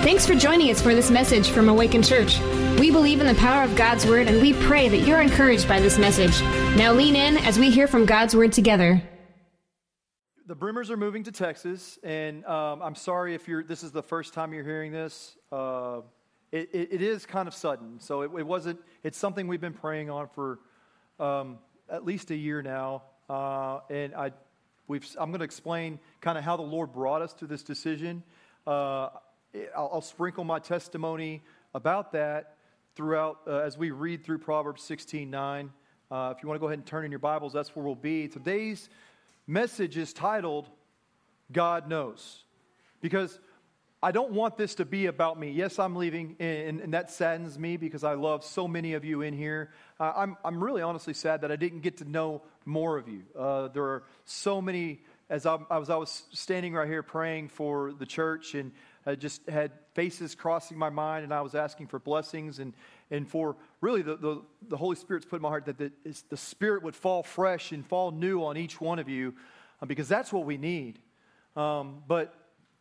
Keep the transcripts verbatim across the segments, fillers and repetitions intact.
Thanks for joining us for this message from Awaken Church. We believe in the power of God's Word, and we pray that you're encouraged by this message. Now lean in as we hear from God's Word together. The Brimmers are moving to Texas, and um, I'm sorry if you're. This is the first time you're hearing this. Uh, it, it, it is kind of sudden, so it, it wasn't. It's something we've been praying on for um, at least a year now, uh, and I, we've. I'm going to explain kind of how the Lord brought us to this decision. Uh, I'll, I'll sprinkle my testimony about that throughout uh, as we read through Proverbs sixteen nine. Uh, if you want to go ahead and turn in your Bibles, that's where we'll be. Today's message is titled, God Knows. Because I don't want this to be about me. Yes, I'm leaving, and, and that saddens me because I love so many of you in here. Uh, I'm, I'm really honestly sad that I didn't get to know more of you. Uh, there are so many, as I, as I was standing right here praying for the church, and I just had faces crossing my mind, and I was asking for blessings and, and for really the, the, the Holy Spirit's put in my heart that the, the Spirit would fall fresh and fall new on each one of you uh, because that's what we need. Um, but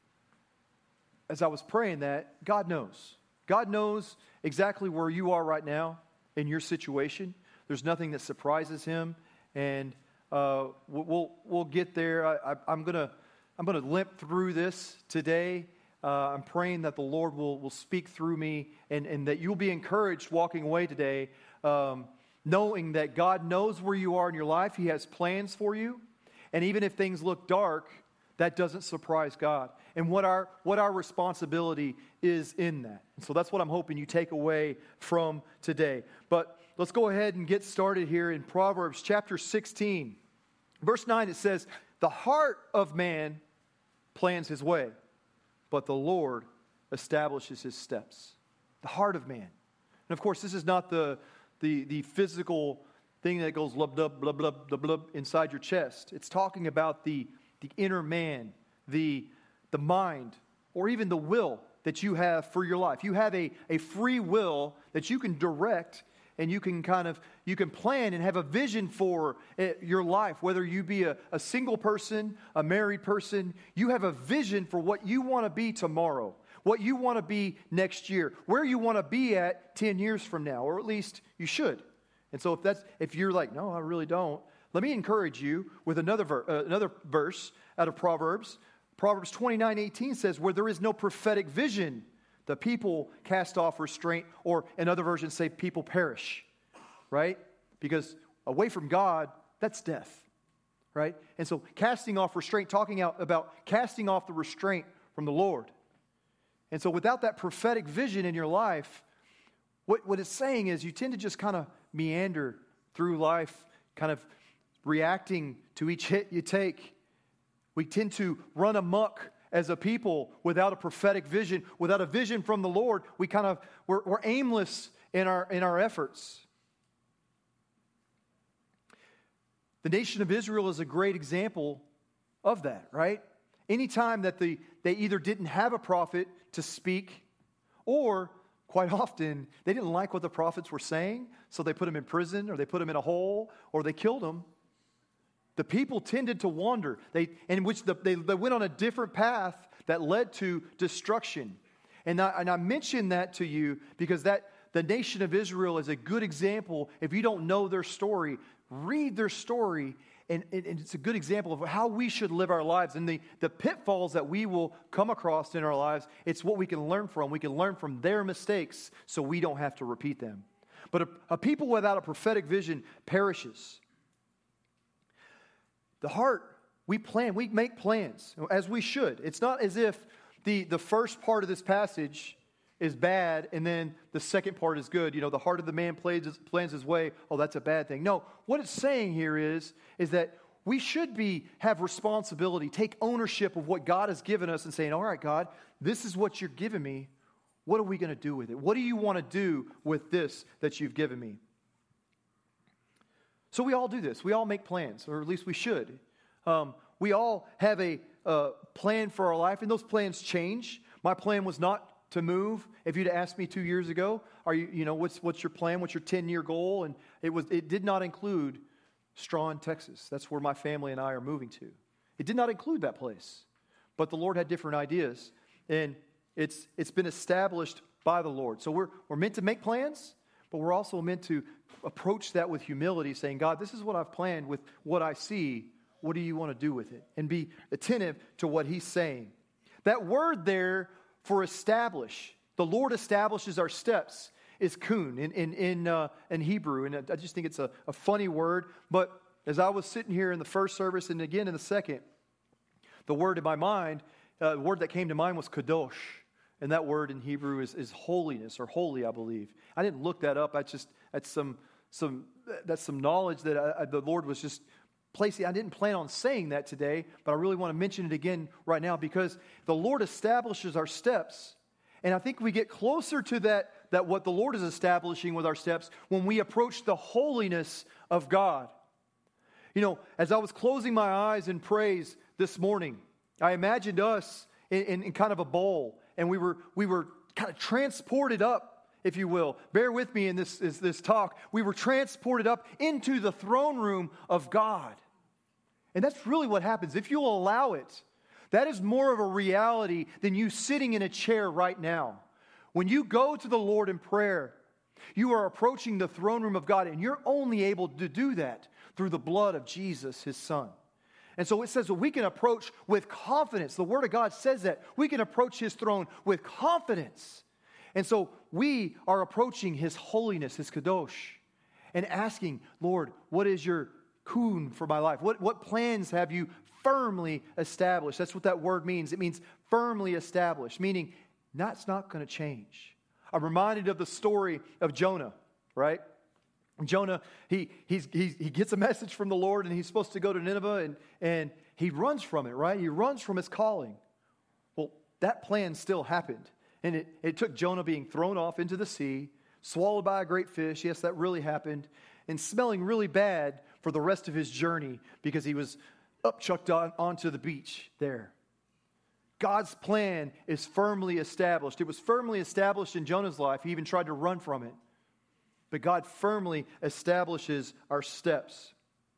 as I was praying that, God knows. God knows exactly where you are right now in your situation. There's nothing that surprises Him, and uh, we'll we'll get there. I, I, I'm gonna I'm gonna limp through this today. Uh, I'm praying that the Lord will, will speak through me and, and that you'll be encouraged walking away today, um, knowing that God knows where you are in your life. He has plans for you. And even if things look dark, that doesn't surprise God. And what our what our responsibility is in that. And so that's what I'm hoping you take away from today. But let's go ahead and get started here in Proverbs chapter sixteen. Verse nine, it says, "The heart of man plans his way, but the Lord establishes his steps." The heart of man. And of course, this is not the the, the physical thing that goes blub, blub, blub, blub, blub, blub inside your chest. It's talking about the, the inner man, the, the mind, or even the will that you have for your life. You have a, a free will that you can direct, and you can kind of, you can plan and have a vision for your life, whether you be a, a single person, a married person. You have a vision for what you want to be tomorrow, what you want to be next year, where you want to be at ten years from now, or at least you should. And so if that's, if you're like, no, I really don't, let me encourage you with another, ver- uh, another verse out of Proverbs. Proverbs twenty-nine eighteen says, "Where there is no prophetic vision, the people cast off restraint," or in other versions say people perish, right? Because away from God, that's death, right? And so casting off restraint, talking out about casting off the restraint from the Lord. And so without that prophetic vision in your life, what, what it's saying is you tend to just kind of meander through life, kind of reacting to each hit you take. We tend to run amok as a people without a prophetic vision, without a vision from the Lord. We kind of, we're, we're aimless in our, in our efforts. The nation of Israel is a great example of that, right? Anytime that the, they either didn't have a prophet to speak, or quite often they didn't like what the prophets were saying, so they put them in prison, or they put them in a hole, or they killed them. The people tended to wander, they, in which the, they, they went on a different path that led to destruction. And I, and I mention that to you because that the nation of Israel is a good example. If you don't know their story, read their story, and, and, and it's a good example of how we should live our lives. And the, the pitfalls that we will come across in our lives, it's what we can learn from. We can learn from their mistakes so we don't have to repeat them. But a, a people without a prophetic vision perishes. The heart, we plan, we make plans, as we should. It's not as if the, the first part of this passage is bad and then the second part is good. You know, the heart of the man plans, plans his way. Oh, that's a bad thing. No, what it's saying here is, is that we should be have responsibility, take ownership of what God has given us and saying, all right, God, this is what you're giving me. What are we going to do with it? What do you want to do with this that you've given me? So we all do this. We all make plans, or at least we should. Um, we all have a uh, plan for our life, and those plans change. My plan was not to move. If you'd asked me two years ago, are you, you know, what's what's your plan? What's your ten-year goal? And it was it did not include Strawn, Texas. That's where my family and I are moving to. It did not include that place, but the Lord had different ideas. And It's, it's been established by the Lord. So we're, we're meant to make plans, but we're also meant to approach that with humility, saying, God, this is what I've planned with what I see. What do you want to do with it? And be attentive to what he's saying. That word there for establish, the Lord establishes our steps, is kun in, in, in, uh, in Hebrew. And I just think it's a, a funny word. But as I was sitting here in the first service and again in the second, the word in my mind, uh, the word that came to mind was kadosh. And that word in Hebrew is, is holiness or holy, I believe. I didn't look that up. I just that's some some that's some knowledge that I, the Lord was just placing. I didn't plan on saying that today, but I really want to mention it again right now because the Lord establishes our steps, and I think we get closer to that that what the Lord is establishing with our steps when we approach the holiness of God. You know, as I was closing my eyes in praise this morning, I imagined us in, in, in kind of a bowl. And we were we were kind of transported up, if you will. Bear with me in this, this, this talk. We were transported up into the throne room of God. And that's really what happens. If you'll allow it, that is more of a reality than you sitting in a chair right now. When you go to the Lord in prayer, you are approaching the throne room of God, and you're only able to do that through the blood of Jesus, his Son. And so it says that we can approach with confidence. The Word of God says that. We can approach his throne with confidence. And so we are approaching his holiness, his kadosh, and asking, Lord, what is your kun for my life? What, what plans have you firmly established? That's what that word means. It means firmly established, meaning that's not going to change. I'm reminded of the story of Jonah, right? Jonah, he he's, he's, he gets a message from the Lord, and he's supposed to go to Nineveh, and, and he runs from it, right? He runs from his calling. Well, that plan still happened, and it, it took Jonah being thrown off into the sea, swallowed by a great fish. Yes, that really happened, and smelling really bad for the rest of his journey because he was upchucked on, onto the beach there. God's plan is firmly established. It was firmly established in Jonah's life. He even tried to run from it. But God firmly establishes our steps.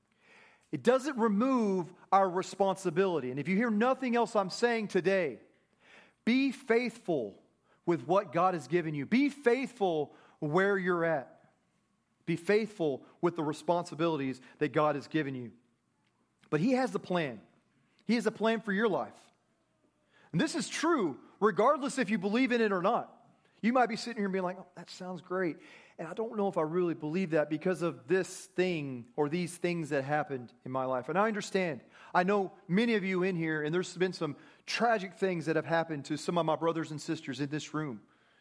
It doesn't remove our responsibility. And if you hear nothing else I'm saying today, be faithful with what God has given you. Be faithful where you're at. Be faithful with the responsibilities that God has given you. But he has a plan. He has a plan for your life. And this is true regardless if you believe in it or not. You might be sitting here and being like, oh, that sounds great. And I don't know if I really believe that because of this thing or these things that happened in my life. And I understand. I know many of you in here, and there's been some tragic things that have happened to some of my brothers and sisters in this room.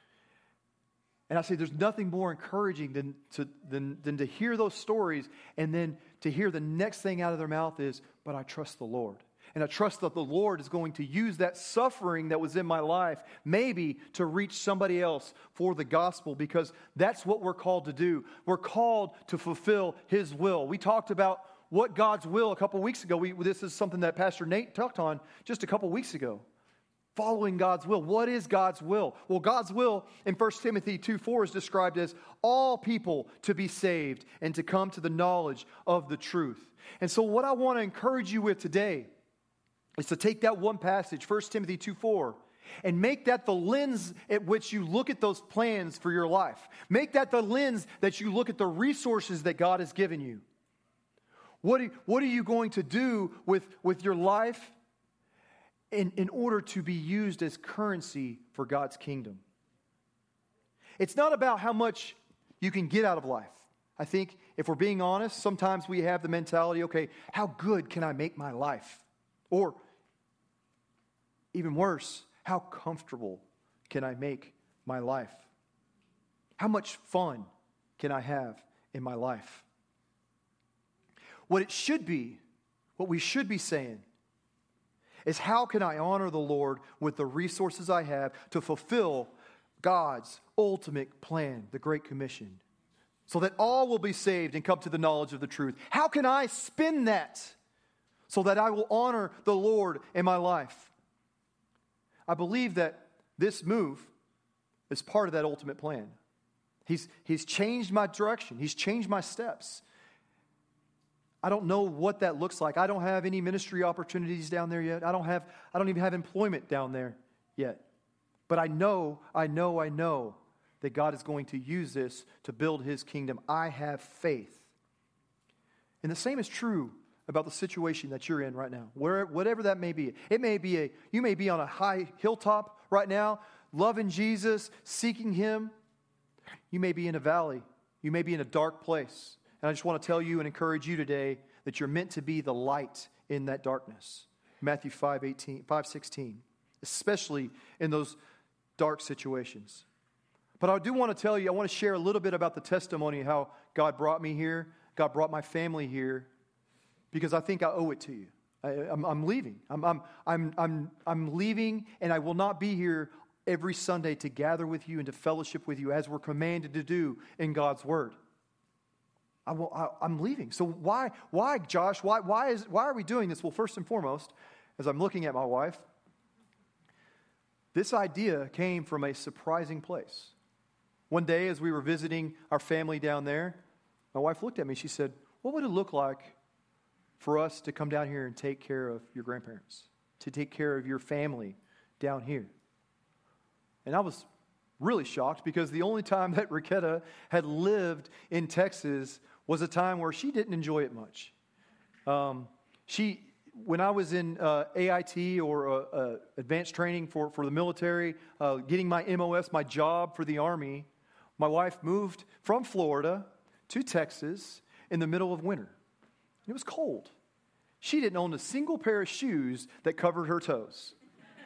And I say there's nothing more encouraging than to, than, than to hear those stories and then to hear the next thing out of their mouth is, but I trust the Lord. And I trust that the Lord is going to use that suffering that was in my life maybe to reach somebody else for the gospel, because that's what we're called to do. We're called to fulfill his will. We talked about what God's will a couple weeks ago. We, this is something that Pastor Nate talked on just a couple weeks ago. Following God's will. What is God's will? Well, God's will in First Timothy two four is described as all people to be saved and to come to the knowledge of the truth. And so what I want to encourage you with today is to take that one passage, First Timothy two four, and make that the lens at which you look at those plans for your life. Make that the lens that you look at the resources that God has given you. What are, what are you going to do with, with your life in, in order to be used as currency for God's kingdom? It's not about how much you can get out of life. I think if we're being honest, sometimes we have the mentality, okay, how good can I make my life? Or even worse, how comfortable can I make my life? How much fun can I have in my life? What it should be, what we should be saying, is how can I honor the Lord with the resources I have to fulfill God's ultimate plan, the Great Commission, so that all will be saved and come to the knowledge of the truth? How can I spend that so that I will honor the Lord in my life? I believe that this move is part of that ultimate plan. He's, he's changed my direction. He's changed my steps. I don't know what that looks like. I don't have any ministry opportunities down there yet. I don't have, I don't even have employment down there yet. But I know, I know, I know that God is going to use this to build his kingdom. I have faith. And the same is true about the situation that you're in right now, where, whatever that may be. It may be a, you may be on a high hilltop right now, loving Jesus, seeking him. You may be in a valley. You may be in a dark place. And I just want to tell you and encourage you today that you're meant to be the light in that darkness. Matthew five eighteen, five sixteen, especially in those dark situations. But I do want to tell you, I want to share a little bit about the testimony of how God brought me here, God brought my family here, because I think I owe it to you. I, I'm, I'm leaving. I'm, I'm, I'm, I'm, I'm leaving, and I will not be here every Sunday to gather with you and to fellowship with you as we're commanded to do in God's Word. I will, I, I'm leaving. So why, why, Josh? Why, why is, why are we doing this? Well, first and foremost, as I'm looking at my wife, this idea came from a surprising place. One day, as we were visiting our family down there, my wife looked at me. She said, "What would it look like for us to come down here and take care of your grandparents, to take care of your family down here?" And I was really shocked because the only time that Riquetta had lived in Texas was a time where she didn't enjoy it much. Um, she, when I was in uh, A I T or uh, uh, advanced training for, for the military, uh, getting my M O S, my job for the Army, my wife moved from Florida to Texas in the middle of winter. It was cold. She didn't own a single pair of shoes that covered her toes.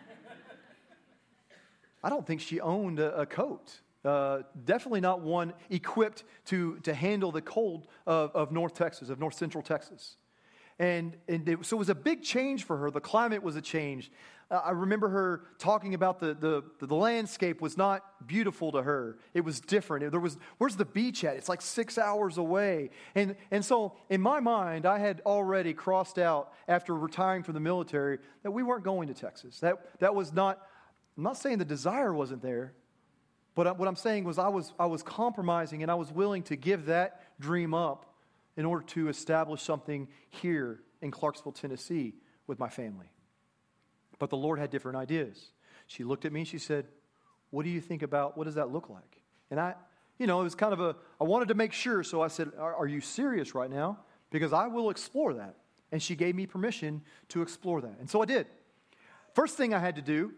I don't think she owned a, a coat. Uh, definitely not one equipped to, to handle the cold of, of North Texas, of North Central Texas. And, and it, so it was a big change for her. The climate was a change. Uh, I remember her talking about the, the, the landscape was not beautiful to her. It was different. There was, where's the beach at? It's like six hours away. And, and so in my mind, I had already crossed out after retiring from the military that we weren't going to Texas. That, that was not, I'm not saying the desire wasn't there, but what I'm saying was I was, I was compromising and I was willing to give that dream up in order to establish something here in Clarksville, Tennessee with my family. But the Lord had different ideas. She looked at me and she said, "What do you think about, what does that look like?" And I, you know, it was kind of a, I wanted to make sure, so I said, are, are you serious right now? Because I will explore that. And she gave me permission to explore that. And so I did. First thing I had to do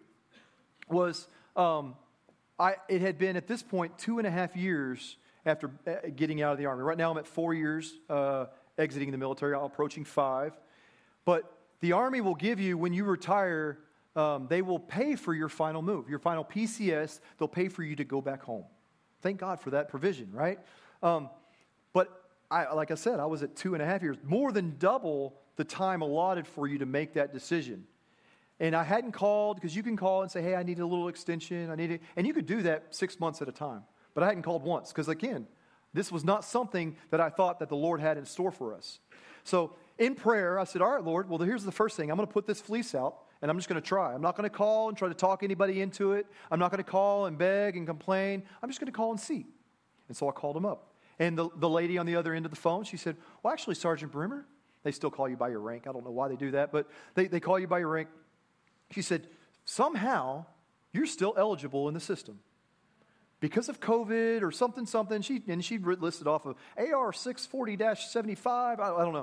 was, um, I it had been at this point two and a half years after getting out of the Army. Right now I'm at four years uh, exiting the military, I'm approaching five. But the Army will give you, when you retire, um, they will pay for your final move, your final P C S. They'll pay for you to go back home. Thank God for that provision, right? Um, but I, like I said, I was at two and a half years, more than double the time allotted for you to make that decision. And I hadn't called, because you can call and say, "Hey, I need a little extension. I need it," and you could do that six months at a time. But I hadn't called once, because again, this was not something that I thought that the Lord had in store for us. So in prayer, I said, "All right, Lord, well, here's the first thing. I'm going to put this fleece out, and I'm just going to try. I'm not going to call and try to talk anybody into it. I'm not going to call and beg and complain. I'm just going to call and see." And so I called him up. And the, the lady on the other end of the phone, she said, "Well, actually, Sergeant Brimmer," they still call you by your rank. I don't know why they do that, but they, they call you by your rank. She said, "Somehow, you're still eligible in the system. Because of COVID or something, something." She, and she listed off of A R six forty dash seventy-five. I, I don't know.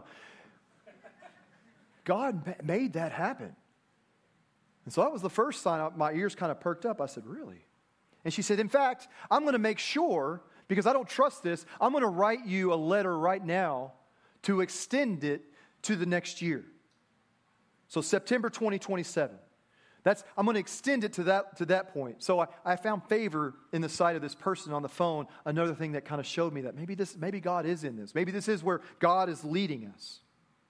God made that happen. And so that was the first sign. My ears kind of perked up. I said, "Really?" And she said, "In fact, I'm going to make sure, because I don't trust this, I'm going to write you a letter right now to extend it to the next year. So September twenty twenty-seven. That's, I'm going to extend it to that to that point." So I, I found favor in the sight of this person on the phone. Another thing that kind of showed me that maybe this, maybe God is in this. Maybe this is where God is leading us.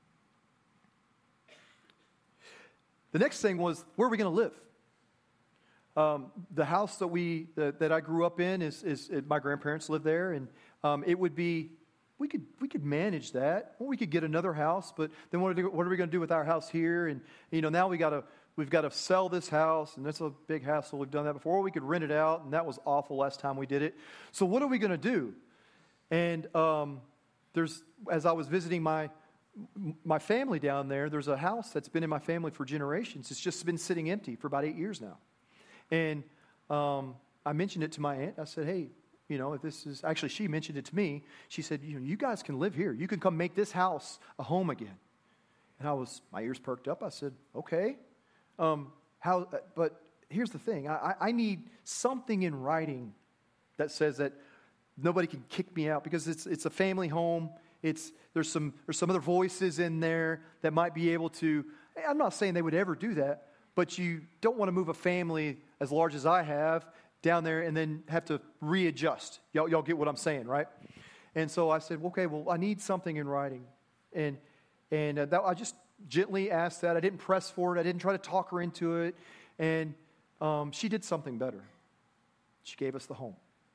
The next thing was, where are we going to live? Um, the house that we that, that I grew up in is, is, is my grandparents lived there, and um, it would be we could we could manage that, or we could get another house. But then what are, what are we going to do with our house here? And you know, now we got to. We've got to sell this house, and that's a big hassle. We've done that before. We could rent it out, and that was awful last time we did it. So what are we going to do? And um, there's, as I was visiting my my family down there, there's a house that's been in my family for generations. It's just been sitting empty for about eight years now. And um, I mentioned it to my aunt. I said, hey, you know, if this is, actually she mentioned it to me. She said, you know, you guys can live here. You can come make this house a home again. And I was, my ears perked up. I said, okay. Um, how? But here's the thing. I, I need something in writing that says that nobody can kick me out, because it's it's a family home. It's there's some there's some other voices in there that might be able to. I'm not saying they would ever do that, but you don't want to move a family as large as I have down there and then have to readjust. Y'all, y'all get what I'm saying, right? And so I said, okay, well, I need something in writing, and and uh, that, I just gently asked that. I didn't press for it. I didn't try to talk her into it, and um, she did something better. She gave us the home.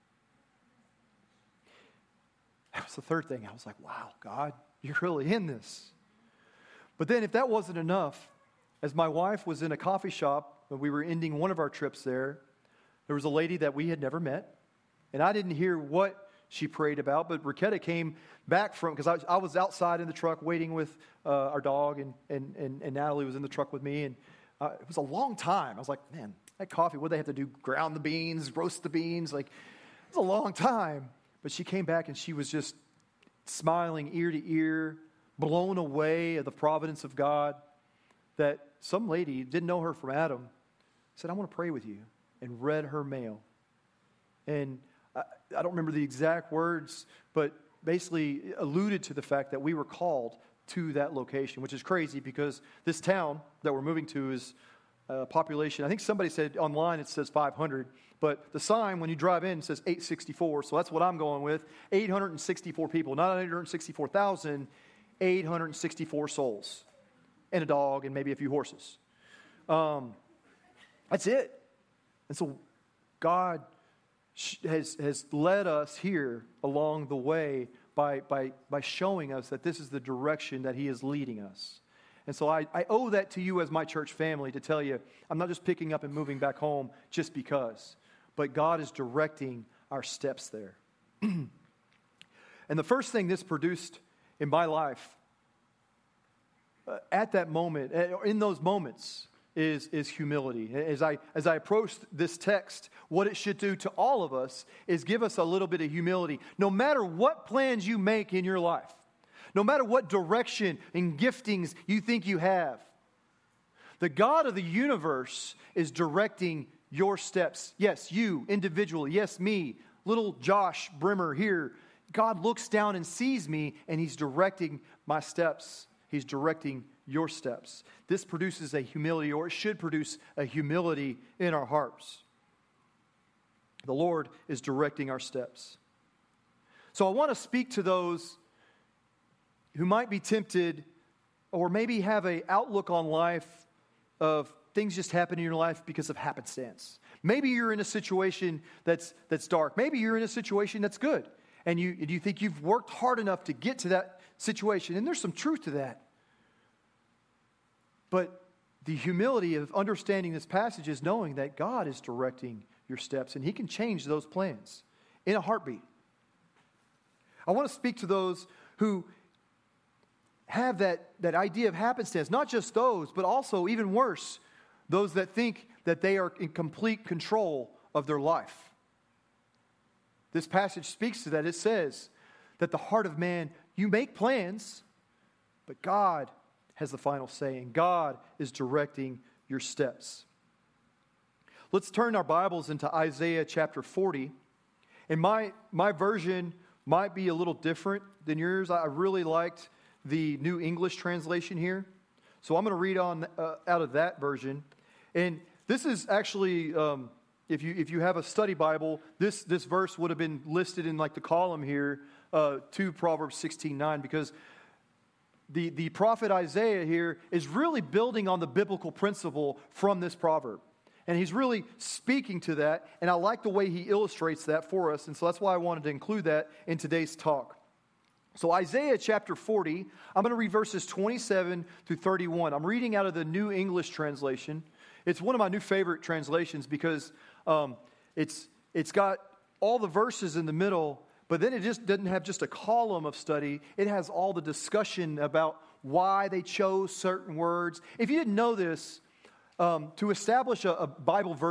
That was the third thing. I was like, wow, God, you're really in this. But then if that wasn't enough, as my wife was in a coffee shop when we were ending one of our trips there, there was a lady that we had never met. And I didn't hear what she prayed about, but Raquetta came back from, because I, I was outside in the truck waiting with uh, our dog, and, and, and, and Natalie was in the truck with me. And uh, it was a long time. I was like, man, that coffee, what do they have to do? Ground the beans, roast the beans? Like, it was a long time. But she came back and she was just smiling ear to ear, blown away at the providence of God, that some lady, didn't know her from Adam, said, I want to pray with you, and read her mail. And I, I don't remember the exact words, but basically alluded to the fact that we were called to that location, which is crazy because this town that we're moving to is a population, I think somebody said online it says five hundred, but the sign when you drive in says eight sixty-four, so that's what I'm going with, eight hundred sixty-four people, not eight hundred sixty-four thousand, eight hundred sixty-four souls, and a dog and maybe a few horses. Um, that's it. And so God has has led us here along the way by by by showing us that this is the direction that He is leading us. And so I, I owe that to you as my church family to tell you, I'm not just picking up and moving back home just because, but God is directing our steps there. And the first thing this produced in my life uh, at that moment, uh, in those moments, is, is humility. As I, as I approached this text, what it should do to all of us is give us a little bit of humility. No matter what plans you make in your life, no matter what direction and giftings you think you have, the God of the universe is directing your steps. Yes, you individually. Yes, me, little Josh Brimmer here. God looks down and sees me, and He's directing my steps. He's directing your steps. This produces a humility, or it should produce a humility in our hearts. The Lord is directing our steps. So I want to speak to those who might be tempted or maybe have an outlook on life of things just happen in your life because of happenstance. Maybe you're in a situation that's that's dark. Maybe you're in a situation that's good. And you, and you think you've worked hard enough to get to that situation. And there's some truth to that. But the humility of understanding this passage is knowing that God is directing your steps. And He can change those plans in a heartbeat. I want to speak to those who have that, that idea of happenstance. Not just those, but also, even worse, those that think that they are in complete control of their life. This passage speaks to that. It says that the heart of man, you make plans, but God has the final say, and God is directing your steps. Let's turn our Bibles into Isaiah chapter forty. And my, my version might be a little different than yours. I really liked the New English translation here. So I'm going to read on uh, out of that version. And this is actually, um, if you if you have a study Bible, this, this verse would have been listed in like the column here uh, to Proverbs sixteen nine, because the, the prophet Isaiah here is really building on the biblical principle from this proverb. And he's really speaking to that, and I like the way he illustrates that for us, and so that's why I wanted to include that in today's talk. So Isaiah chapter forty, I'm going to read verses twenty-seven through thirty-one. I'm reading out of the New English translation. It's one of my new favorite translations because um, it's it's got all the verses in the middle, but then it just doesn't have just a column of study. It has all the discussion about why they chose certain words. If you didn't know this, um, to establish a, a Bible version,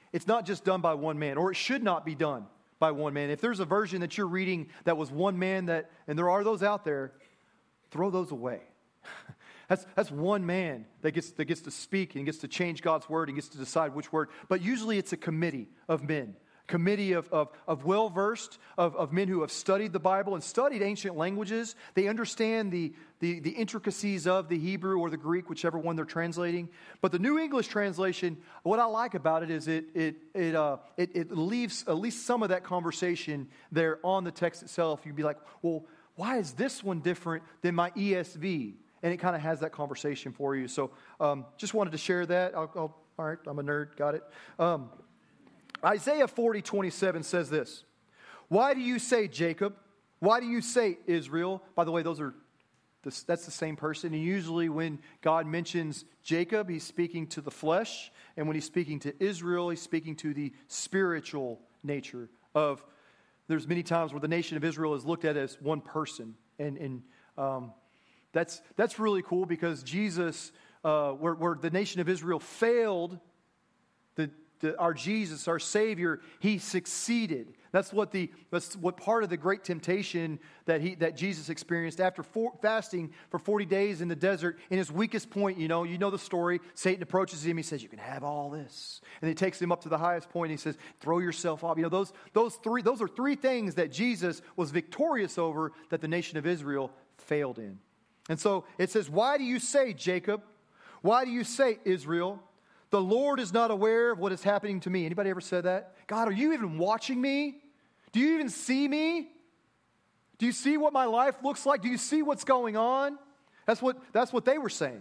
it's not just done by one man, or it should not be done by one man. If there's a version that you're reading that was one man, that, and there are those out there, throw those away. That's, that's one man that gets, that gets to speak and gets to change God's word and gets to decide which word. But usually it's a committee of men. Committee of, of, of well-versed, of, of men who have studied the Bible and studied ancient languages. They understand the, the, the intricacies of the Hebrew or the Greek, whichever one they're translating. But the New English translation, what I like about it is it it it uh, it, it leaves at least some of that conversation there on the text itself. You'd be like, well, why is this one different than my E S V? And it kind of has that conversation for you. So um, just wanted to share that. I'll, I'll, all right, I'm a nerd, got it. Um, Isaiah forty twenty-seven says this. Why do you say Jacob? Why do you say Israel? By the way, those are this, that's the same person. And usually when God mentions Jacob, he's speaking to the flesh. And when he's speaking to Israel, he's speaking to the spiritual nature of, there's many times where the nation of Israel is looked at as one person. And, and um, that's, that's really cool because Jesus, uh, where, where the nation of Israel failed, the The, our Jesus, our Savior, he succeeded. That's what the that's what part of the great temptation that he that Jesus experienced after for, fasting for forty days in the desert. In his weakest point, you know, you know the story. Satan approaches him. He says, "You can have all this," and he takes him up to the highest point. And he says, "Throw yourself off." You know, those those three those are three things that Jesus was victorious over that the nation of Israel failed in. And so it says, "Why do you say Jacob? Why do you say Israel? The Lord is not aware of what is happening to me." Anybody ever said that? God, are you even watching me? Do you even see me? Do you see what my life looks like? Do you see what's going on? That's what, that's what they were saying.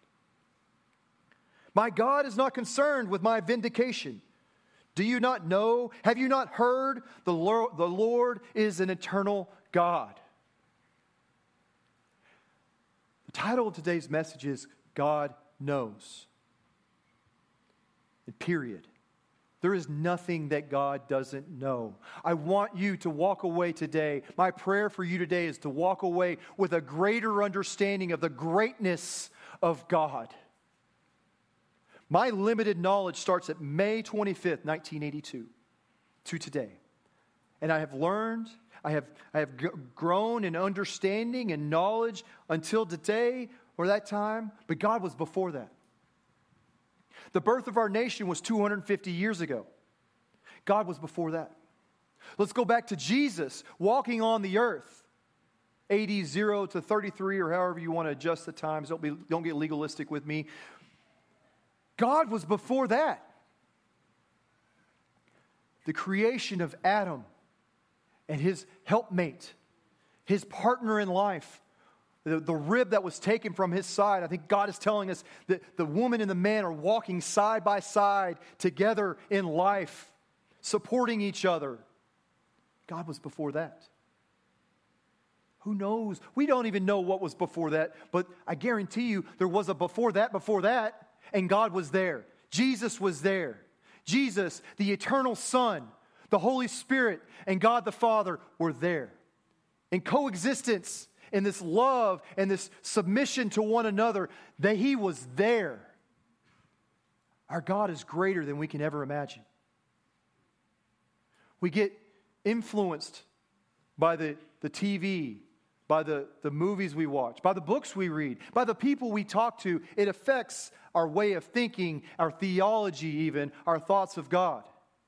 My God is not concerned with my vindication. Do you not know? Have you not heard? The Lord, the Lord is an eternal God. The title of today's message is God Knows. Period. There is nothing that God doesn't know. I want you to walk away today. My prayer for you today is to walk away with a greater understanding of the greatness of God. My limited knowledge starts at May twenty-fifth, nineteen eighty-two, to today. And I have learned, I have, I have g- grown in understanding and knowledge until today or that time, but God was before that. The birth of our nation was two hundred fifty years ago. God was before that. Let's go back to Jesus walking on the earth. A D zero to thirty-three, or however you want to adjust the times. Don't be, don't get legalistic with me. God was before that. The creation of Adam and his helpmate, his partner in life, The, the rib that was taken from his side. I think God is telling us that the woman and the man are walking side by side together in life, supporting each other. God was before that. Who knows? We don't even know what was before that, but I guarantee you there was a before that, before that, and God was there. Jesus was there. Jesus, the eternal Son, the Holy Spirit, and God the Father were there. In coexistence, in this love and this submission to one another, that he was there. Our God is greater than we can ever imagine. We get influenced by the, the T V, by the, the movies we watch, by the books we read, by the people we talk to. It affects our way of thinking, our theology even, our thoughts of God.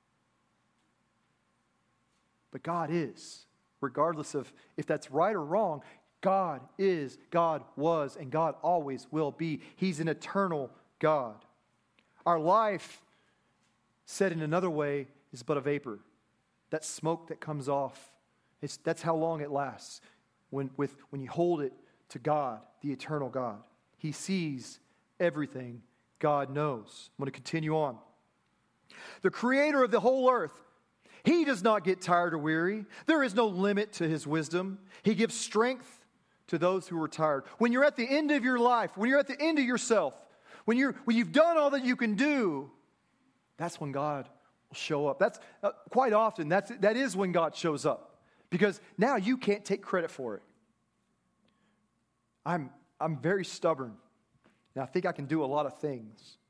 But God is, regardless of if that's right or wrong, God is, God was, and God always will be. He's an eternal God. Our life, said in another way, is but a vapor. That smoke that comes off, it's, that's how long it lasts when, with, when you hold it to God, the eternal God. He sees everything. God knows. I'm going to continue on. The creator of the whole earth, he does not get tired or weary. There is no limit to his wisdom. He gives strength to those who are tired. When you're at the end of your life, when you're at the end of yourself, when you're when you've done all that you can do, that's when God will show up. That's uh, quite often that's that is when God shows up, because now you can't take credit for it. I'm I'm very stubborn, and I think I can do a lot of things,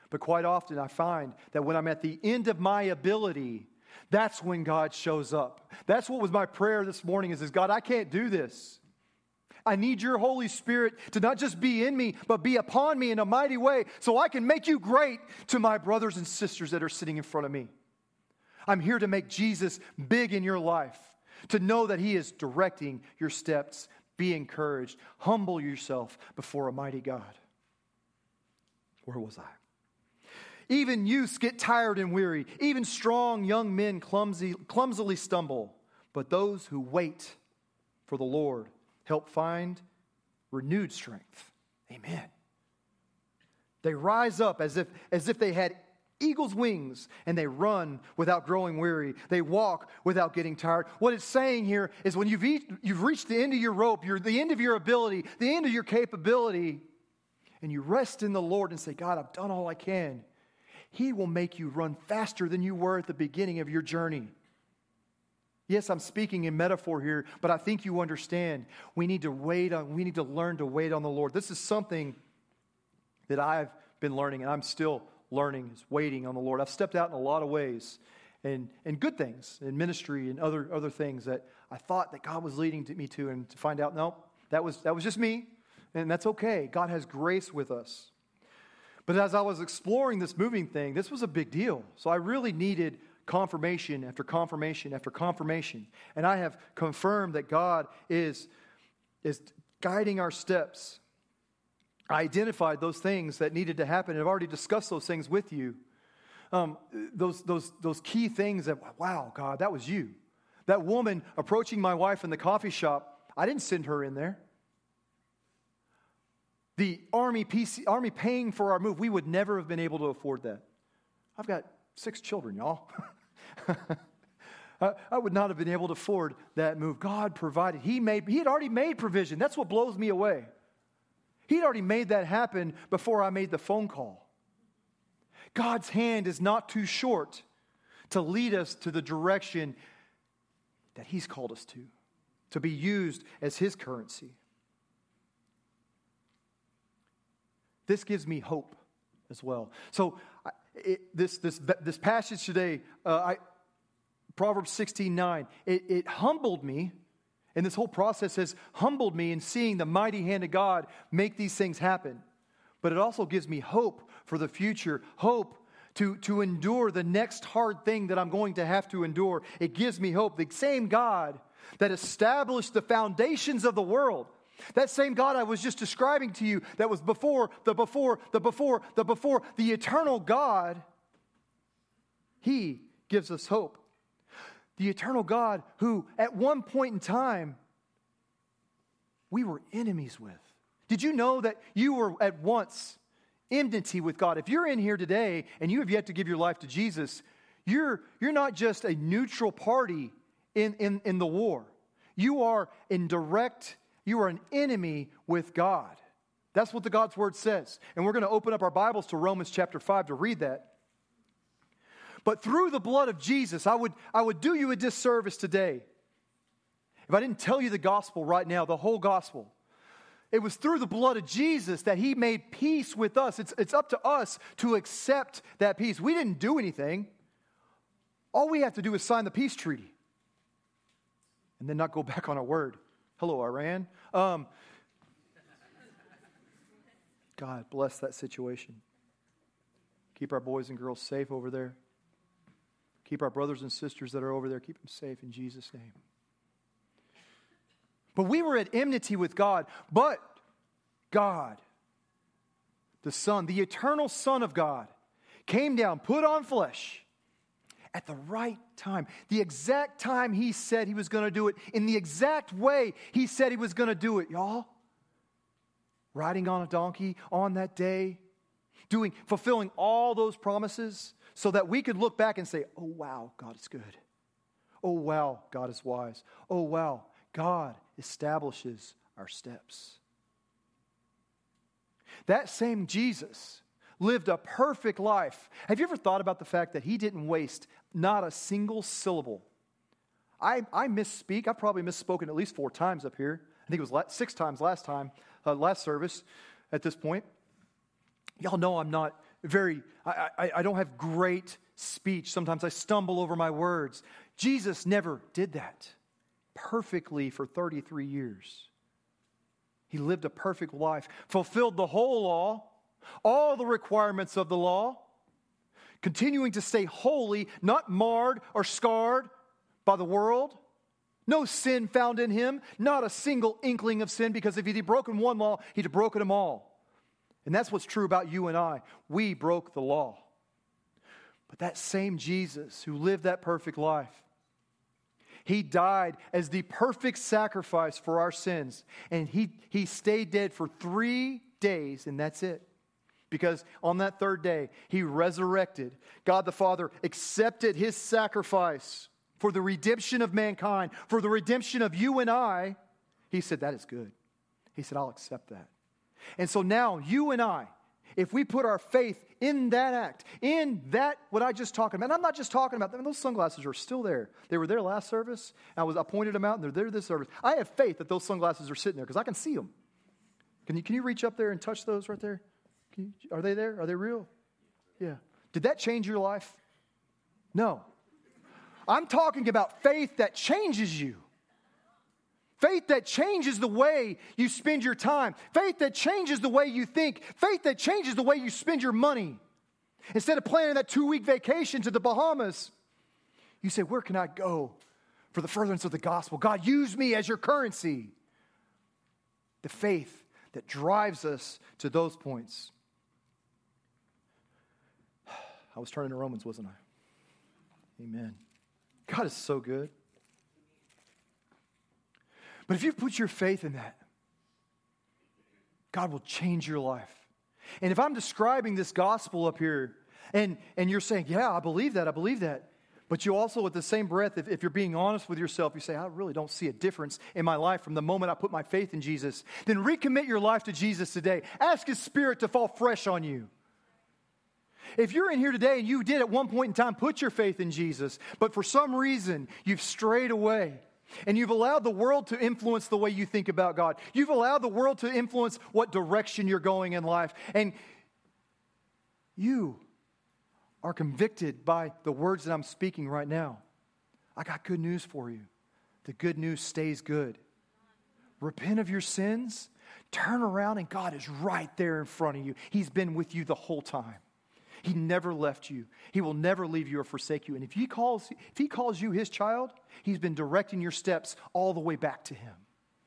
But quite often I find that when I'm at the end of my ability, that's when God shows up. That's what was my prayer this morning is, is God, I can't do this. I need your Holy Spirit to not just be in me, but be upon me in a mighty way so I can make you great to my brothers and sisters that are sitting in front of me. I'm here to make Jesus big in your life, to know that he is directing your steps. Be encouraged. Humble yourself before a mighty God. Where was I? Even youths get tired and weary. Even strong young men clumsy, clumsily stumble. But those who wait for the Lord help find renewed strength. Amen. They rise up as if, as if they had eagle's wings, and they run without growing weary. They walk without getting tired. What it's saying here is when you've, eat, you've reached the end of your rope, you're the end of your ability, the end of your capability, and you rest in the Lord and say, God, I've done all I can. He will make you run faster than you were at the beginning of your journey. Yes, I'm speaking in metaphor here, but I think you understand. We need to wait on, we need to learn to wait on the Lord. This is something that I've been learning, and I'm still learning, is waiting on the Lord. I've stepped out in a lot of ways, and, and good things, in ministry and other, other things that I thought that God was leading to me to, and to find out, no, that was, that was just me, and that's okay. God has grace with us. But as I was exploring this moving thing, this was a big deal. So I really needed confirmation after confirmation after confirmation. And I have confirmed that God is, is guiding our steps. I identified those things that needed to happen. And I've already discussed those things with you. Um, those, those, those key things that, wow, God, that was you. That woman approaching my wife in the coffee shop, I didn't send her in there. The Army, P C, Army paying for our move, we would never have been able to afford that. I've got six children, y'all. I, I would not have been able to afford that move. God provided. He made. He had already made provision. That's what blows me away. He'd already made that happen before I made the phone call. God's hand is not too short to lead us to the direction that He's called us to, to be used as His currency. This gives me hope as well. So it, this this this passage today, uh, I, Proverbs sixteen nine, it, it humbled me, and this whole process has humbled me in seeing the mighty hand of God make these things happen. But it also gives me hope for the future, hope to, to endure the next hard thing that I'm going to have to endure. It gives me hope. The same God that established the foundations of the world, that same God I was just describing to you, that was before, the before, the before, the before, the eternal God, He gives us hope. The eternal God who at one point in time we were enemies with. Did you know that you were at once enmity with God? If you're in here today and you have yet to give your life to Jesus, you're, you're not just a neutral party in, in, in the war. You are in direct You are an enemy with God. That's what the God's Word says. And we're going to open up our Bibles to Romans chapter five to read that. But through the blood of Jesus, I would, I would do you a disservice today if I didn't tell you the gospel right now, the whole gospel. It was through the blood of Jesus that He made peace with us. It's, it's up to us to accept that peace. We didn't do anything. All we have to do is sign the peace treaty and then not go back on our word. Hello, Iran. Um, God bless that situation. Keep our boys and girls safe over there. Keep our brothers and sisters that are over there, keep them safe in Jesus' name. But we were at enmity with God, but God, the Son, the eternal Son of God, came down, put on flesh at the right time, the exact time He said He was going to do it, in the exact way He said He was going to do it, y'all. Riding on a donkey on that day, doing, fulfilling all those promises so that we could look back and say, oh, wow, God is good. Oh, wow, God is wise. Oh, wow, God establishes our steps. That same Jesus lived a perfect life. Have you ever thought about the fact that He didn't waste not a single syllable? I, I misspeak. I've probably misspoken at least four times up here. I think it was six times last time, uh, last service at this point. Y'all know I'm not very, I, I, I don't have great speech. Sometimes I stumble over my words. Jesus never did that perfectly for thirty-three years. He lived a perfect life, fulfilled the whole law, all the requirements of the law, continuing to stay holy, not marred or scarred by the world. No sin found in him, not a single inkling of sin, because if he'd broken one law, he'd have broken them all. And that's what's true about you and I. We broke the law. But that same Jesus who lived that perfect life, he died as the perfect sacrifice for our sins. And he, he stayed dead for three days, and that's it. Because on that third day, he resurrected. God the Father accepted his sacrifice for the redemption of mankind, for the redemption of you and I. He said, that is good. He said, I'll accept that. And so now, you and I, if we put our faith in that act, in that, what I just talked about, and I'm not just talking about them, those sunglasses are still there. They were there last service. I was I pointed them out, and they're there this service. I have faith that those sunglasses are sitting there because I can see them. Can you, can you reach up there and touch those right there? Can you, are they there? Are they real? Yeah. Did that change your life? No. I'm talking about faith that changes you. Faith that changes the way you spend your time. Faith that changes the way you think. Faith that changes the way you spend your money. Instead of planning that two-week vacation to the Bahamas, you say, where can I go for the furtherance of the gospel? God, use me as your currency. The faith that drives us to those points. I was turning to Romans, wasn't I? Amen. God is so good. But if you put your faith in that, God will change your life. And if I'm describing this gospel up here, and, and you're saying, yeah, I believe that, I believe that. But you also, at the same breath, if, if you're being honest with yourself, you say, I really don't see a difference in my life from the moment I put my faith in Jesus. Then recommit your life to Jesus today. Ask His Spirit to fall fresh on you. If you're in here today and you did at one point in time put your faith in Jesus, but for some reason you've strayed away and you've allowed the world to influence the way you think about God. You've allowed the world to influence what direction you're going in life. And you are convicted by the words that I'm speaking right now. I got good news for you. The good news stays good. Repent of your sins, turn around, and God is right there in front of you. He's been with you the whole time. He never left you. He will never leave you or forsake you. And if he calls, if he calls you his child, he's been directing your steps all the way back to him.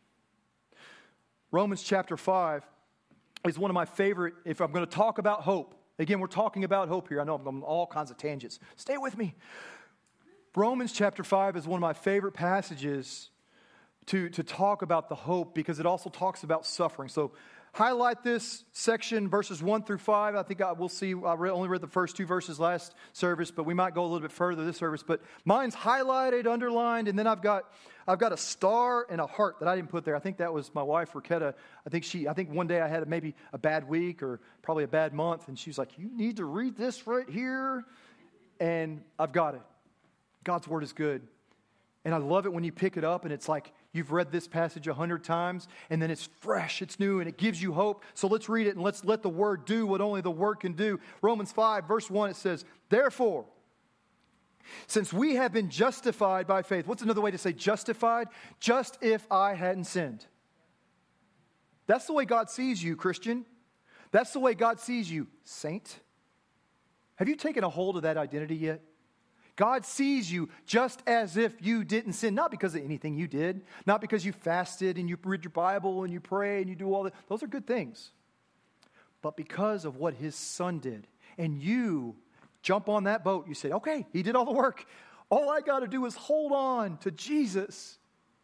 Romans chapter five is one of my favorite, if I'm going to talk about hope. Again, we're talking about hope here. I know I'm on all kinds of tangents. Stay with me. Romans chapter five is one of my favorite passages to, to talk about the hope because it also talks about suffering. So highlight this section, verses one through five. I think I, we'll see. I re- only read the first two verses last service, but we might go a little bit further this service. But mine's highlighted, underlined, and then I've got I've got a star and a heart that I didn't put there. I think that was my wife, Raketa. I think she. I think one day I had maybe a bad week or probably a bad month, and she was like, "You need to read this right here," and I've got it. God's word is good, and I love it when you pick it up and it's like you've read this passage a hundred times, and then it's fresh, it's new, and it gives you hope. So let's read it, and let's let the Word do what only the Word can do. Romans five, verse one, it says, therefore, since we have been justified by faith. What's another way to say justified? Just if I hadn't sinned. That's the way God sees you, Christian. That's the way God sees you, saint. Have you taken a hold of that identity yet? God sees you just as if you didn't sin, not because of anything you did, not because you fasted and you read your Bible and you pray and you do all that. Those are good things. But because of what His Son did. And you jump on that boat. You say, okay, He did all the work. All I got to do is hold on to Jesus.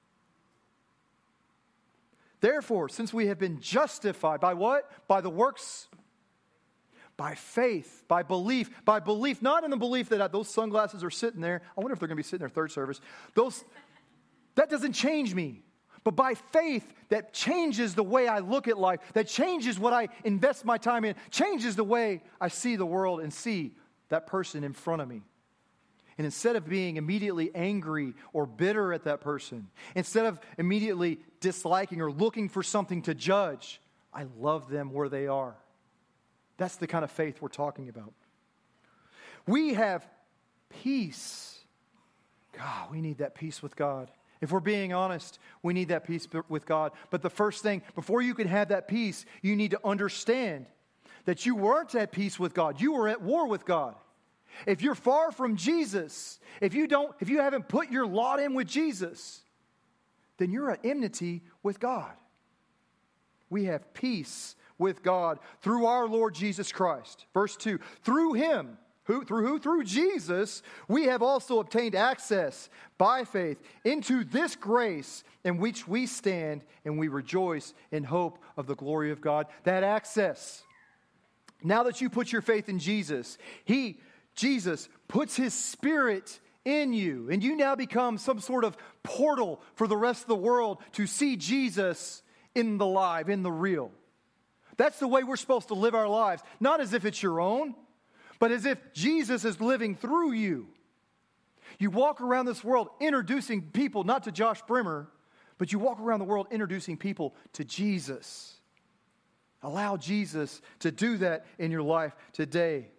Therefore, since we have been justified by what? By the works. By faith, by belief, by belief, not in the belief that those sunglasses are sitting there. I wonder if they're going to be sitting there third service. Those, that doesn't change me. But by faith, that changes the way I look at life, that changes what I invest my time in, changes the way I see the world and see that person in front of me. And instead of being immediately angry or bitter at that person, instead of immediately disliking or looking for something to judge, I love them where they are. That's the kind of faith we're talking about. We have peace. God, we need that peace with God. If we're being honest, we need that peace with God. But the first thing, before you can have that peace, you need to understand that you weren't at peace with God. You were at war with God. If you're far from Jesus, if you don't, if you haven't put your lot in with Jesus, then you're at enmity with God. We have peace with God through our Lord Jesus Christ. Verse two, through Him, who, through who? Through Jesus, we have also obtained access by faith into this grace in which we stand, and we rejoice in hope of the glory of God. That access, now that you put your faith in Jesus, He, Jesus, puts His Spirit in you, and you now become some sort of portal for the rest of the world to see Jesus in the live, in the real. That's the way we're supposed to live our lives, not as if it's your own, but as if Jesus is living through you. You walk around this world introducing people, not to Josh Brimmer, but you walk around the world introducing people to Jesus. Allow Jesus to do that in your life today.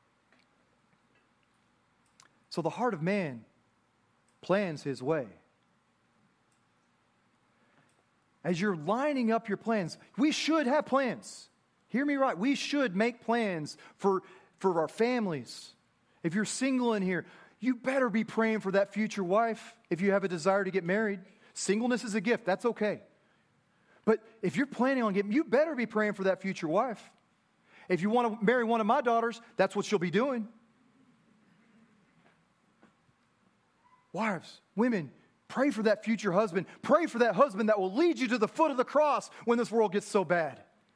So the heart of man plans his way. As you're lining up your plans, we should have plans. Hear me right. We should make plans for, for our families. If you're single in here, you better be praying for that future wife if you have a desire to get married. Singleness is a gift. That's okay. But if you're planning on getting, you better be praying for that future wife. If you want to marry one of my daughters, that's what she'll be doing. Wives, women, pray for that future husband. Pray for that husband that will lead you to the foot of the cross when this world gets so bad.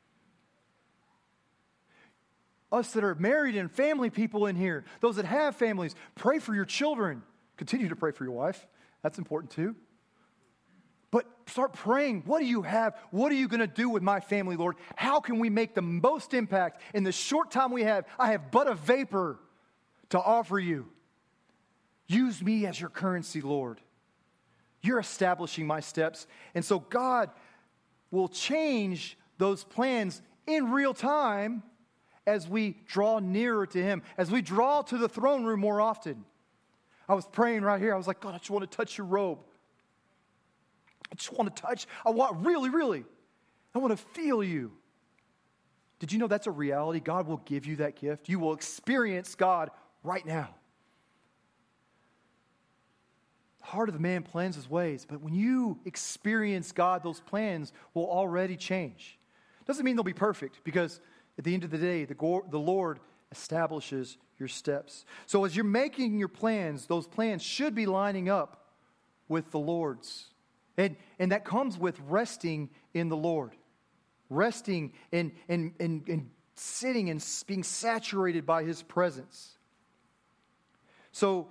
Us that are married and family people in here, those that have families, pray for your children. Continue to pray for your wife. That's important too. But start praying. What do you have? What are you going to do with my family, Lord? How can we make the most impact in the short time we have? I have but a vapor to offer you. Use me as your currency, Lord. You're establishing my steps. And so God will change those plans in real time as we draw nearer to Him, as we draw to the throne room more often. I was praying right here. I was like, God, I just want to touch your robe. I just want to touch. I want, really, really, I want to feel you. Did you know that's a reality? God will give you that gift. You will experience God right now. The heart of the man plans his ways, but when you experience God, those plans will already change. Doesn't mean they'll be perfect, because at the end of the day, the, go- the Lord establishes your steps. So as you're making your plans, those plans should be lining up with the Lord's. And, and that comes with resting in the Lord. Resting and, and, and, and sitting and being saturated by His presence. So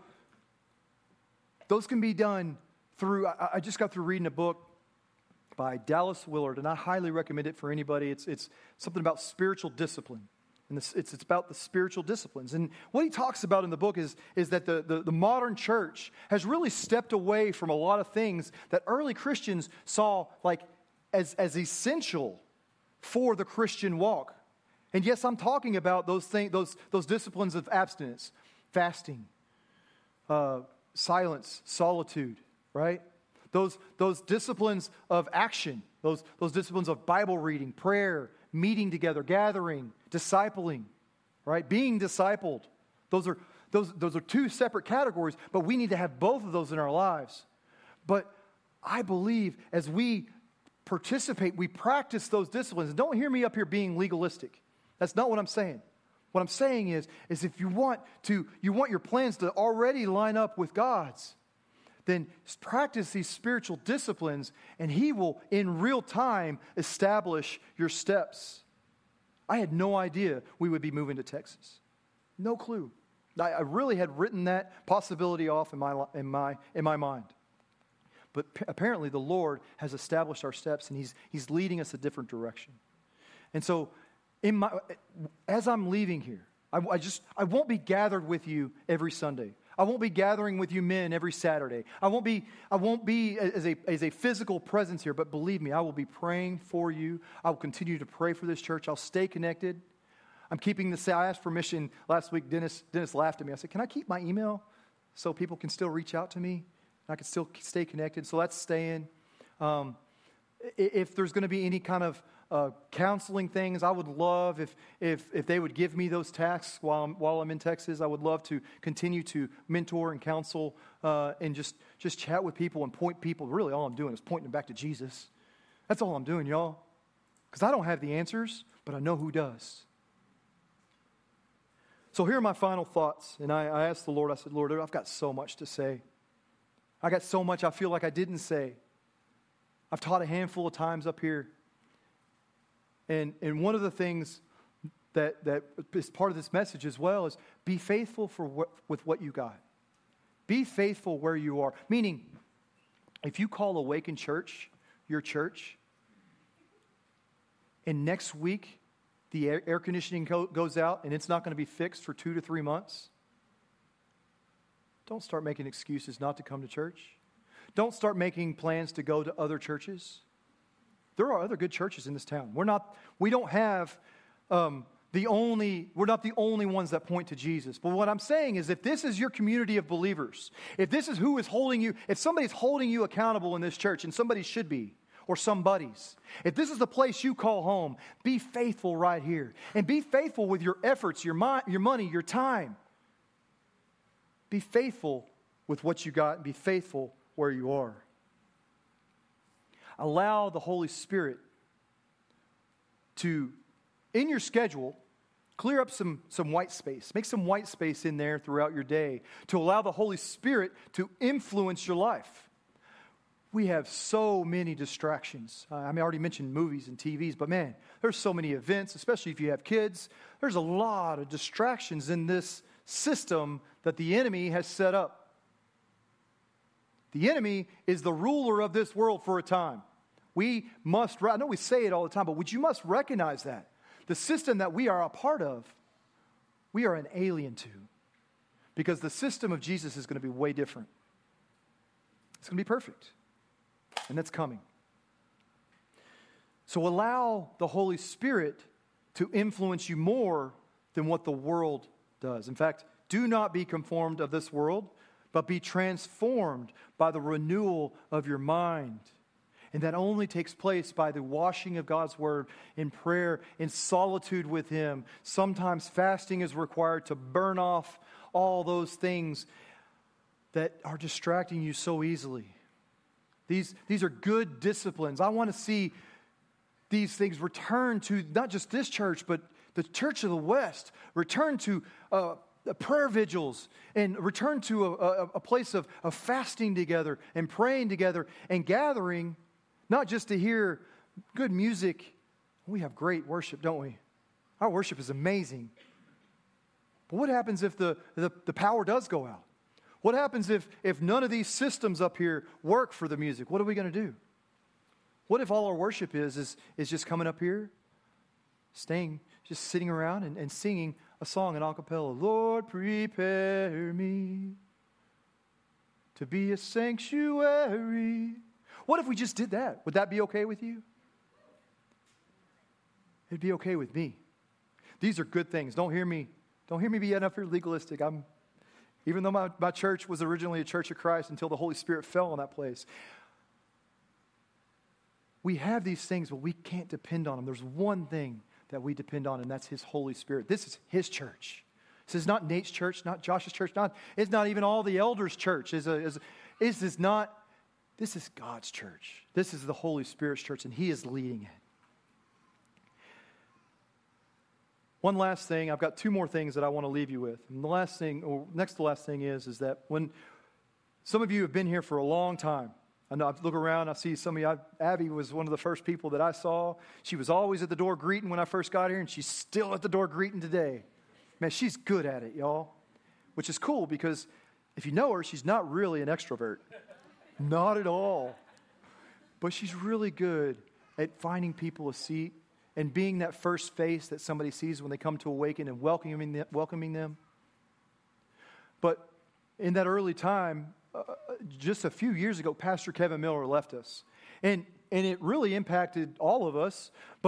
those can be done through, I, I just got through reading a book by Dallas Willard, and I highly recommend it for anybody. It's, it's something about spiritual discipline. And this, it's, it's about the spiritual disciplines. And what he talks about in the book is, is that the, the, the modern church has really stepped away from a lot of things that early Christians saw like as, as essential for the Christian walk. And yes, I'm talking about those things, those, those disciplines of abstinence, fasting, uh, silence, solitude, right? Those, those disciplines of action, those, those disciplines of Bible reading, prayer, meeting together, gathering, discipling, right? Being discipled. Those are, those, those are two separate categories, but we need to have both of those in our lives. But I believe as we participate, we practice those disciplines. Don't hear me up here being legalistic. That's not what I'm saying. What I'm saying is, is if you want to, you want your plans to already line up with God's, then practice these spiritual disciplines, and He will, in real time, establish your steps. I had no idea we would be moving to Texas. No clue. I, I really had written that possibility off in my, in my, in my mind. But p- apparently the Lord has established our steps, and He's, He's leading us a different direction. And so, in my, as I'm leaving here, I, I just I won't be gathered with you every Sunday. I won't be gathering with you men every Saturday. I won't be, I won't be as a, as a physical presence here, but believe me, I will be praying for you. I will continue to pray for this church. I'll stay connected. I'm keeping this. I asked permission last week. Dennis, Dennis laughed at me. I said, can I keep my email so people can still reach out to me? And I can still stay connected. So that's staying. Um, if there's going to be any kind of uh, counseling things, I would love if if if they would give me those tasks while I'm, while I'm in Texas. I would love to continue to mentor and counsel uh, and just, just chat with people and point people. Really, all I'm doing is pointing them back to Jesus. That's all I'm doing, y'all. Because I don't have the answers, but I know who does. So here are my final thoughts. And I, I asked the Lord, I said, Lord, I've got so much to say. I got so much I feel like I didn't say. I've taught a handful of times up here. And and one of the things that, that is part of this message as well is be faithful for what, with what you got. Be faithful where you are. Meaning, if you call Awaken Church your church, and next week the air, air conditioning go, goes out and it's not going to be fixed for two to three months, don't start making excuses not to come to church. Don't start making plans to go to other churches. There are other good churches in this town. We're not, we don't have um, the only, we're not the only ones that point to Jesus. But what I'm saying is if this is your community of believers, if this is who is holding you, if somebody's holding you accountable in this church, and somebody should be, or somebody's, if this is the place you call home, be faithful right here. And be faithful with your efforts, your, mind, your money, your time. Be faithful with what you got and be faithful where you are. Allow the Holy Spirit to, in your schedule, clear up some, some white space. Make some white space in there throughout your day to allow the Holy Spirit to influence your life. We have so many distractions. I mean, I already mentioned movies and T Vs, but man, there's so many events, especially if you have kids. There's a lot of distractions in this system that the enemy has set up. The enemy is the ruler of this world for a time. We must, I know we say it all the time, but you must recognize that. The system that we are a part of, we are an alien to. Because the system of Jesus is going to be way different. It's going to be perfect. And that's coming. So allow the Holy Spirit to influence you more than what the world does. In fact, do not be conformed of this world, but be transformed by the renewal of your mind. And that only takes place by the washing of God's Word in prayer, in solitude with Him. Sometimes fasting is required to burn off all those things that are distracting you so easily. These, these are good disciplines. I want to see these things return to not just this church, but the Church of the West. Return to uh, prayer vigils and return to a, a, a place of, of fasting together and praying together and gathering, not just to hear good music. We have great worship, don't we? Our worship is amazing. But what happens if the, the, the power does go out? What happens if, if none of these systems up here work for the music? What are we going to do? What if all our worship is, is, is just coming up here, staying, just sitting around and, and singing a song in a cappella? Lord, prepare me to be a sanctuary. What if we just did that? Would that be okay with you? It'd be okay with me. These are good things. Don't hear me. Don't hear me be up here legalistic. I'm, even though my, my church was originally a Church of Christ until the Holy Spirit fell on that place. We have these things, but we can't depend on them. There's one thing that we depend on, and that's His Holy Spirit. This is His church. This is not Nate's church, not Josh's church, not it's not even all the elders' church. It's a, it's a, this is not, this is God's church. This is the Holy Spirit's church, and He is leading it. One last thing, I've got two more things that I want to leave you with. And the last thing, or next to last thing is, is that when some of you have been here for a long time, I know I look around, I see some of you. I, Abby was one of the first people that I saw. She was always at the door greeting when I first got here, and she's still at the door greeting today. Man, she's good at it, y'all. Which is cool because if you know her, she's not really an extrovert. Not at all. But she's really good at finding people a seat and being that first face that somebody sees when they come to Awaken and welcoming them. Welcoming them. But in that early time, uh, just a few years ago, Pastor Kevin Miller left us. And, and it really impacted all of us. But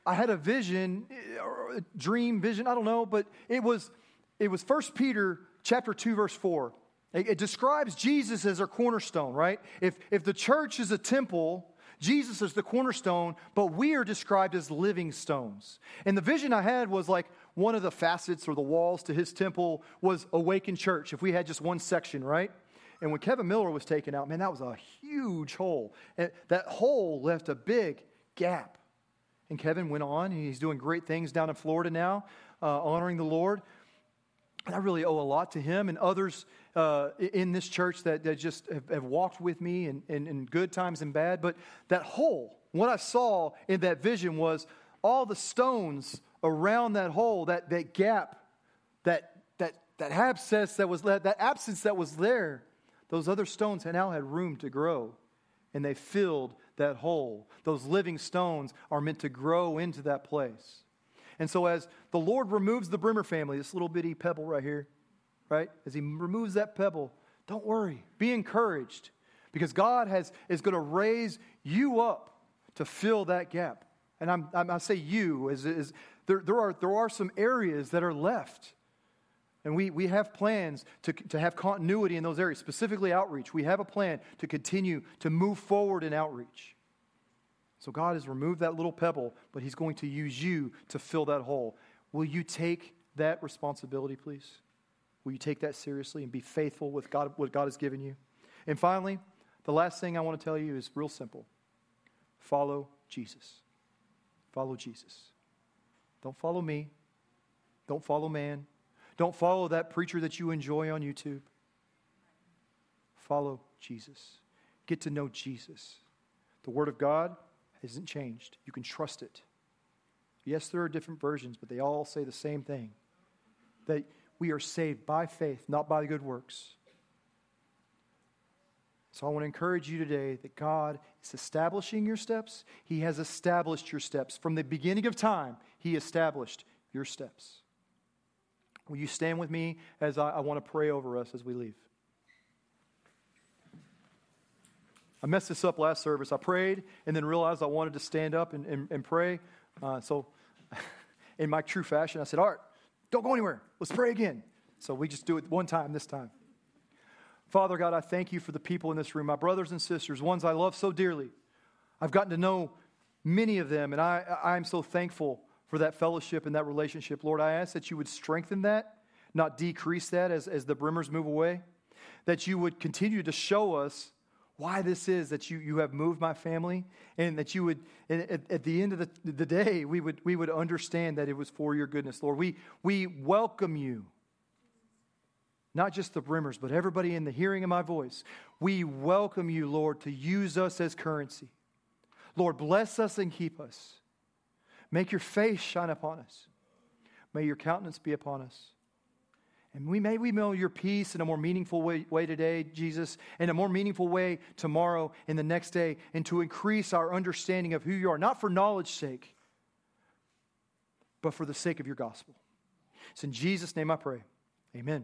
I had a vision, or a dream, vision, I don't know, but it was it was First Peter chapter two, verse four. It, it describes Jesus as our cornerstone, right? If if the church is a temple, Jesus is the cornerstone, but we are described as living stones. And the vision I had was like one of the facets or the walls to his temple was Awaken Church, if we had just one section, right? And when Kevin Miller was taken out, man, that was a huge hole. And that hole left a big gap. And Kevin went on, and he's doing great things down in Florida now, uh, honoring the Lord. And I really owe a lot to him and others uh, in this church that, that just have, have walked with me in, in, in good times and bad. But that hole, what I saw in that vision was all the stones around that hole, that, that gap, that that that abscess that was that absence that was there. Those other stones had now had room to grow, and they filled that hole. Those living stones are meant to grow into that place. And so as the Lord removes the Brimmer family, this little bitty pebble right here, right? As he removes that pebble, don't worry. Be encouraged, because God has is going to raise you up to fill that gap. And I'm, I'm, I say you, as, as there, there are there are some areas that are left. And we, we have plans to, to have continuity in those areas, specifically outreach. We have a plan to continue to move forward in outreach. So God has removed that little pebble, but he's going to use you to fill that hole. Will you take that responsibility, please? Will you take that seriously and be faithful with God, what God has given you? And finally, the last thing I want to tell you is real simple. Follow Jesus. Follow Jesus. Don't follow me. Don't follow man. Don't follow that preacher that you enjoy on YouTube. Follow Jesus. Get to know Jesus. The Word of God hasn't changed. You can trust it. Yes, there are different versions, but they all say the same thing. That we are saved by faith, not by good works. So I want to encourage you today that God is establishing your steps. He has established your steps. From the beginning of time, He established your steps. Will you stand with me as I, I want to pray over us as we leave? I messed this up last service. I prayed and then realized I wanted to stand up and, and, and pray. Uh, so in my true fashion, I said, all right, don't go anywhere. Let's pray again. So we just do it one time this time. Father God, I thank you for the people in this room, my brothers and sisters, ones I love so dearly. I've gotten to know many of them, and I, I am so thankful for that fellowship and that relationship. Lord, I ask that you would strengthen that, not decrease that as, as the Brimmers move away, that you would continue to show us why this is that you, you have moved my family, and that you would, at, at the end of the, the day, we would we would understand that it was for your goodness, Lord. We, we welcome you, not just the Brimmers, but everybody in the hearing of my voice. We welcome you, Lord, to use us as currency. Lord, bless us and keep us. Make your face shine upon us. May your countenance be upon us. And we may we know your peace in a more meaningful way, way today, Jesus, in a more meaningful way tomorrow and the next day, and to increase our understanding of who you are, not for knowledge's sake, but for the sake of your gospel. It's in Jesus' name I pray. Amen.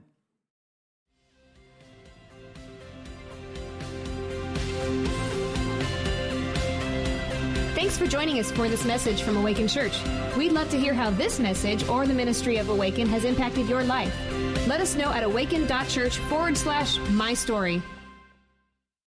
Thanks for joining us for this message from Awaken Church. We'd love to hear how this message or the ministry of Awaken has impacted your life. Let us know at awaken.church forward slash my story.